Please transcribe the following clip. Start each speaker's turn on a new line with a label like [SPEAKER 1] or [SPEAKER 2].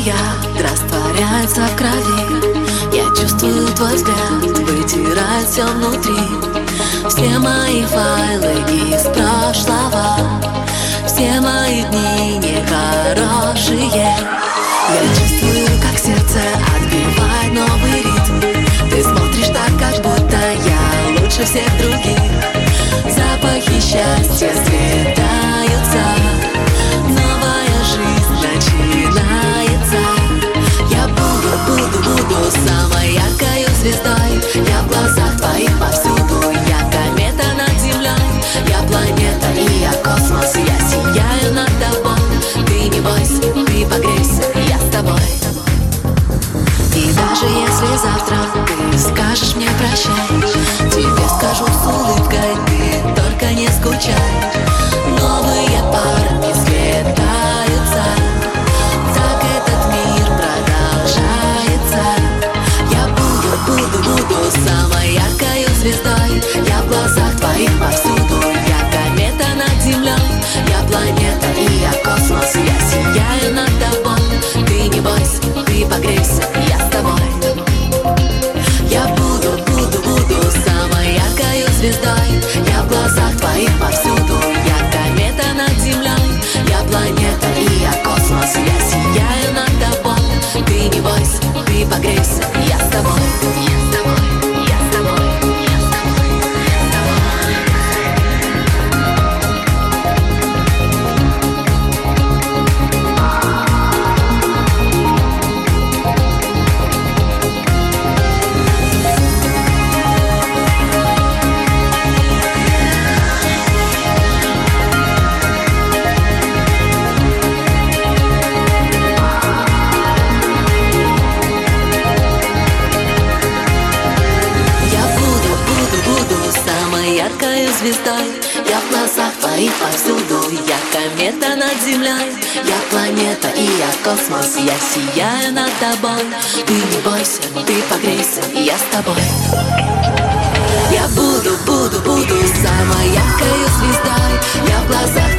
[SPEAKER 1] яд растворяется в крови. Я чувствую твой взгляд, вытирает все внутри. Все мои файлы из прошлого, все мои дни нехорошие. Я чувствую, как сердце отбивает новый ритм. Ты смотришь так, как будто я лучше всех других. Запахи счастья светаются, новая жизнь начинается. Я буду самой яркой звездой. Я в глазах твоих повсюду, я комета над землей. Я планета и я космос, я сияю над тобой. Ты не бойся, ты погрейся, я с тобой. И даже если завтра ты скажешь мне прощай, тебе скажу с улыбкой, ты только не скучай. Новые парни слетаются, так этот мир продолжается. Я буду самой яркой звездой. Я в глазах твоих повсюду, я комета над землей. Я планета и я космос, я сияю над тобой. Ты не бойся, ты погрейся, я с тобой. Я буду самой яркой звездой. Я в глазах твоих повсюду, я комета над землей. Я планета и я космос, я сияю над тобой. Ты не бойся, ты погрейся, я с тобой. Я с тобой, я с тобой, я с тобой, я с тобой. Яркой звездой, я в глазах твоих повсюду. Я комета над землей, я планета и я космос. Я сияю над тобой. Ты не бойся, ты погрейся, я с тобой. Я буду самой яркой звездой. Я в глазах